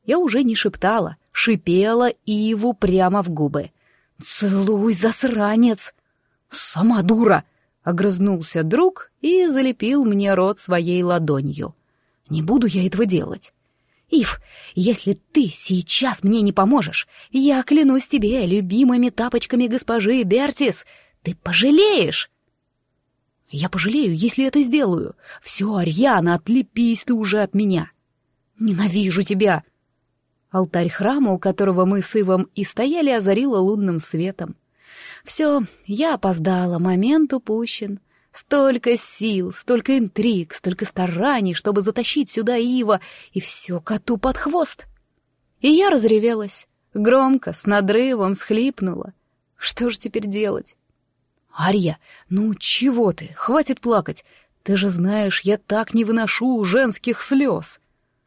Я уже не шептала, шипела Иву прямо в губы. «Целуй, засранец!» «Сама дура!» — огрызнулся друг и залепил мне рот своей ладонью. «Не буду я этого делать. Ив, если ты сейчас мне не поможешь, я клянусь тебе любимыми тапочками госпожи Бертис, ты пожалеешь!» «Я пожалею, если это сделаю. Все, Арьяна, отлепись ты уже от меня!» «Ненавижу тебя!» Алтарь храма, у которого мы с Ивом и стояли, озарило лунным светом. Все, я опоздала, момент упущен. Столько сил, столько интриг, столько стараний, чтобы затащить сюда Ива, и все коту под хвост. И я разревелась, громко, с надрывом схлипнула. Что же теперь делать? «Арья, ну чего ты? Хватит плакать. Ты же знаешь, я так не выношу женских слез».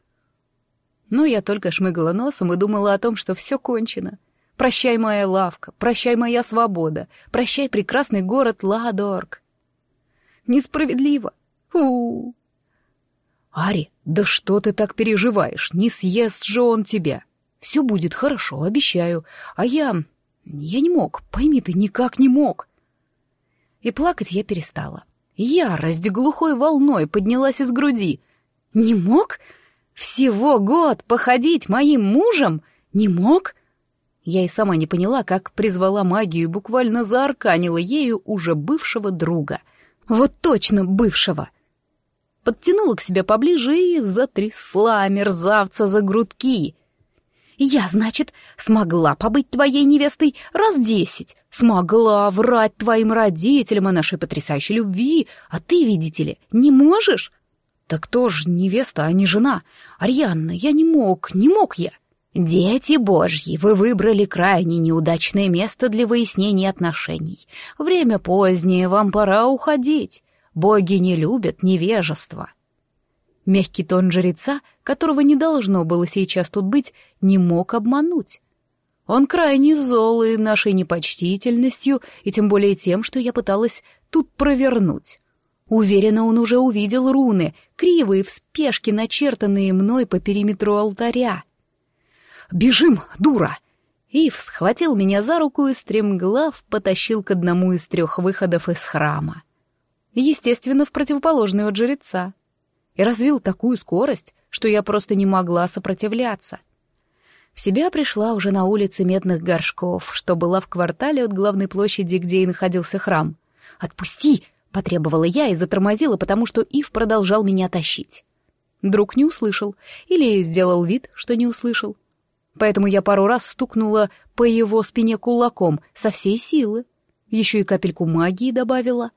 Но я только шмыгала носом и думала о том, что все кончено. Прощай, моя лавка, прощай, моя свобода, прощай, прекрасный город Ладорг. Несправедливо. У-у-у. Ари, да что ты так переживаешь? Не съест же он тебя. Все будет хорошо, обещаю. А я не мог, пойми ты, никак не мог. И плакать я перестала. Ярость глухой волной поднялась из груди. Не мог? Всего год походить моим мужем? Не мог? Я и сама не поняла, как призвала магию и буквально заарканила ею уже бывшего друга. Вот точно бывшего. Подтянула к себе поближе и затрясла мерзавца за грудки. Я, значит, смогла побыть твоей невестой раз 10, смогла врать твоим родителям о нашей потрясающей любви, а ты, видите ли, не можешь? Так кто ж невеста, а не жена? Арьяна, я не мог я. Дети божьи, вы выбрали крайне неудачное место для выяснения отношений. Время позднее, вам пора уходить. Боги не любят невежество. Мягкий тон жреца, которого не должно было сейчас тут быть, не мог обмануть. Он крайне зол и нашей непочтительностью, и тем более тем, что я пыталась тут провернуть. Уверена, он уже увидел руны, кривые в спешке начертанные мной по периметру алтаря. «Бежим, дура!» Ив схватил меня за руку и стремглав потащил к одному из 3 выходов из храма. Естественно, в противоположную от жреца. И развил такую скорость, что я просто не могла сопротивляться. В себя пришла уже на улице Медных Горшков, что была в квартале от главной площади, где и находился храм. «Отпусти!» — потребовала я и затормозила, потому что Ив продолжал меня тащить. Друг не услышал или сделал вид, что не услышал. Поэтому я пару раз стукнула по его спине кулаком со всей силы. Еще и капельку магии добавила.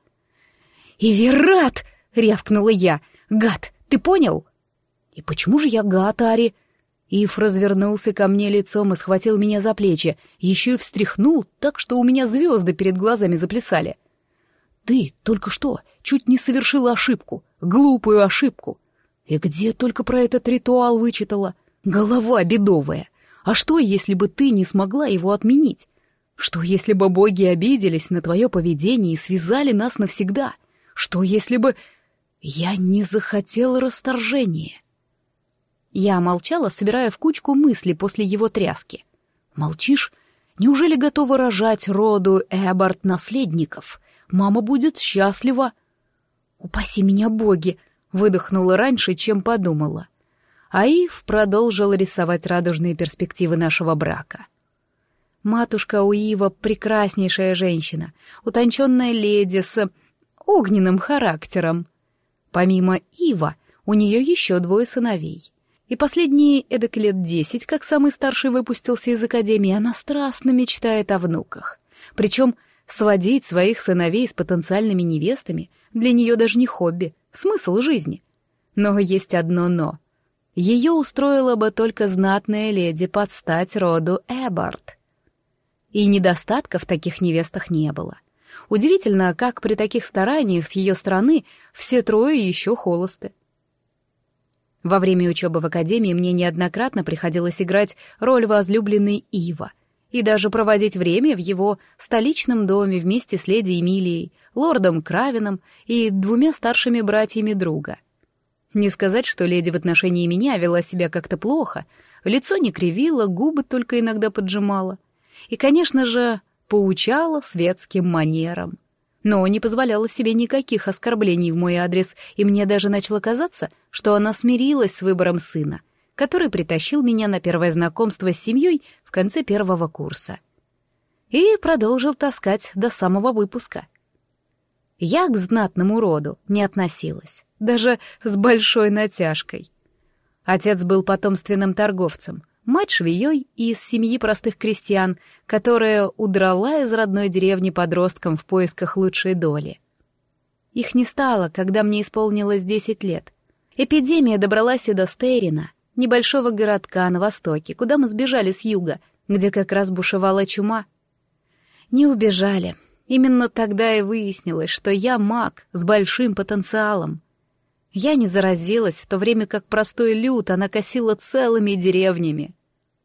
«Иверат!» — рявкнула я. «Гад, ты понял?» «И почему же я гад, Ари?» Ив развернулся ко мне лицом и схватил меня за плечи, еще и встряхнул так, что у меня звезды перед глазами заплясали. «Ты только что чуть не совершила ошибку, глупую ошибку. И где только про этот ритуал вычитала? Голова бедовая. А что, если бы ты не смогла его отменить? Что, если бы боги обиделись на твое поведение и связали нас навсегда? Что, если бы... Я не захотела расторжения?» Я молчала, собирая в кучку мысли после его тряски. «Молчишь? Неужели готова рожать роду Эббард наследников? Мама будет счастлива». «Упаси меня, боги!» — выдохнула раньше, чем подумала. А Ив продолжил рисовать радужные перспективы нашего брака. Матушка у Ива прекраснейшая женщина, утонченная леди с огненным характером. Помимо Ива, у нее еще 2 сыновей. И последние эдак лет 10, как самый старший выпустился из академии, она страстно мечтает о внуках. Причем сводить своих сыновей с потенциальными невестами для нее даже не хобби, смысл жизни. Но есть одно «но». Ее устроила бы только знатная леди под стать роду Эббард. И недостатков в таких невестах не было. Удивительно, как при таких стараниях с ее стороны все 3 еще холосты. Во время учебы в академии мне неоднократно приходилось играть роль возлюбленной Ива и даже проводить время в его столичном доме вместе с леди Эмилией, лордом Кравином и 2 старшими братьями друга. Не сказать, что леди в отношении меня вела себя как-то плохо, лицо не кривила, губы только иногда поджимала. И, конечно же, поучала светским манерам. Но не позволяла себе никаких оскорблений в мой адрес, и мне даже начало казаться, что она смирилась с выбором сына, который притащил меня на первое знакомство с семьей в конце первого курса. И продолжил таскать до самого выпуска. Я к знатному роду не относилась, даже с большой натяжкой. Отец был потомственным торговцем, мать швеей из семьи простых крестьян, которая удрала из родной деревни подросткам в поисках лучшей доли. Их не стало, когда мне исполнилось 10 лет. Эпидемия добралась и до Стейрина, небольшого городка на востоке, куда мы сбежали с юга, где как раз бушевала чума. Не убежали. Именно тогда и выяснилось, что я маг с большим потенциалом. Я не заразилась, в то время как простой люд она косила целыми деревнями.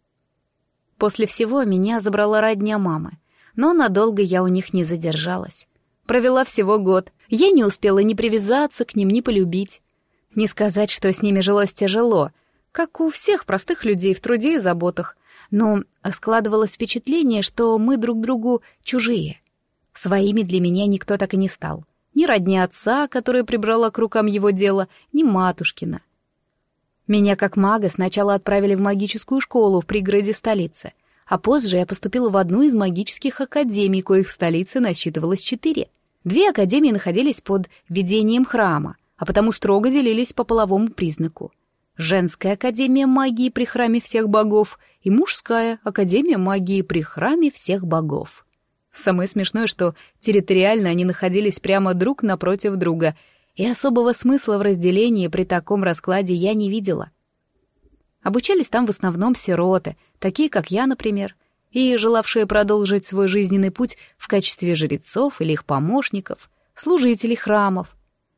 После всего меня забрала родня мамы, но надолго я у них не задержалась. Провела всего год. Я не успела ни привязаться к ним, ни полюбить. Не сказать, что с ними жилось тяжело, как у всех простых людей в труде и заботах, но складывалось впечатление, что мы друг другу чужие. Своими для меня никто так и не стал. Ни родня отца, которая прибрала к рукам его дело, ни матушкина. Меня как мага сначала отправили в магическую школу в пригороде столицы, а позже я поступила в одну из магических академий, коих в столице насчитывалось 4. 2 академии находились под ведением храма, а потому строго делились по половому признаку. Женская академия магии при храме всех богов и мужская академия магии при храме всех богов. Самое смешное, что территориально они находились прямо друг напротив друга, и особого смысла в разделении при таком раскладе я не видела. Обучались там в основном сироты, такие как я, например, и желавшие продолжить свой жизненный путь в качестве жрецов или их помощников, служителей храмов.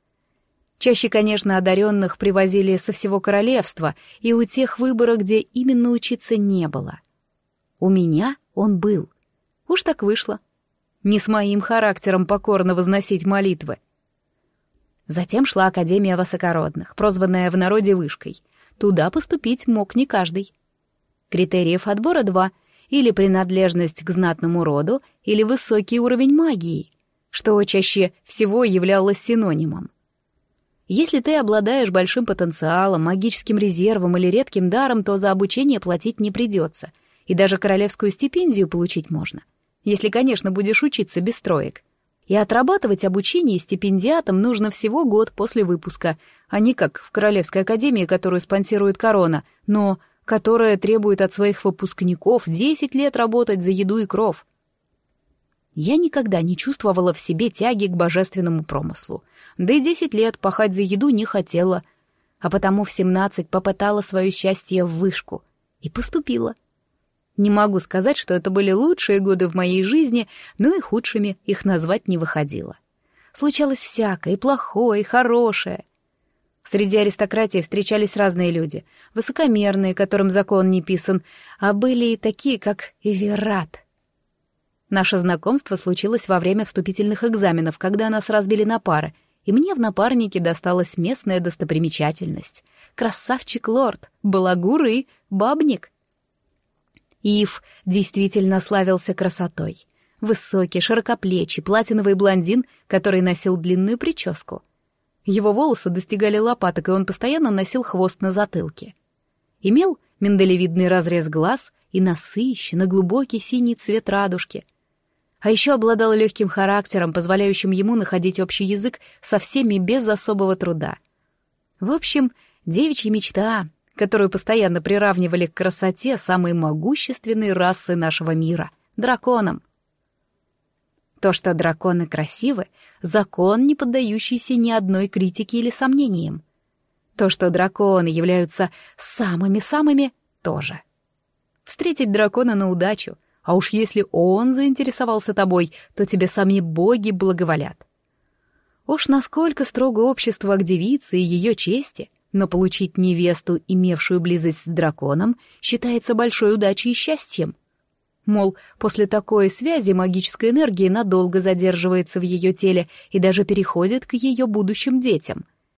Чаще, конечно, одаренных привозили со всего королевства, и у тех выбора, где именно учиться, не было. У меня он был. Уж так вышло. Не с моим характером покорно возносить молитвы. Затем шла Академия Высокородных, прозванная в народе Вышкой. Туда поступить мог не каждый. Критериев отбора 2: или принадлежность к знатному роду, или высокий уровень магии, что чаще всего являлось синонимом. Если ты обладаешь большим потенциалом, магическим резервом или редким даром, то за обучение платить не придется, и даже королевскую стипендию получить можно, если, конечно, будешь учиться без троек. И отрабатывать обучение стипендиатам нужно всего год после выпуска, а не как в Королевской академии, которую спонсирует корона, но которая требует от своих выпускников 10 лет работать за еду и кров. Я никогда не чувствовала в себе тяги к божественному промыслу, да и 10 лет пахать за еду не хотела, а потому в 17 попытала свое счастье в вышку и поступила. Не могу сказать, что это были лучшие годы в моей жизни, но и худшими их назвать не выходило. Случалось всякое, и плохое, и хорошее. Среди аристократии встречались разные люди, высокомерные, которым закон не писан, а были и такие, как Эверат. Наше знакомство случилось во время вступительных экзаменов, когда нас разбили на пары, и мне в напарнике досталась местная достопримечательность. Красавчик-лорд, балагур и бабник. Ив действительно славился красотой. Высокий, широкоплечий, платиновый блондин, который носил длинную прическу. Его волосы достигали лопаток, и он постоянно носил хвост на затылке. Имел миндалевидный разрез глаз и насыщенно глубокий синий цвет радужки. А еще обладал легким характером, позволяющим ему находить общий язык со всеми без особого труда. В общем, девичья мечта, которую постоянно приравнивали к красоте самой могущественной расы нашего мира — драконам. То, что драконы красивы, закон, не поддающийся ни одной критике или сомнениям. То, что драконы являются самыми-самыми, тоже. Встретить дракона на удачу, а уж если он заинтересовался тобой, то тебе сами боги благоволят. Уж насколько строго общество к девице и ее чести, но получить невесту, имевшую близость с драконом, считается большой удачей и счастьем. Мол, после такой связи магическая энергия надолго задерживается в ее теле и даже переходит к ее будущим детям —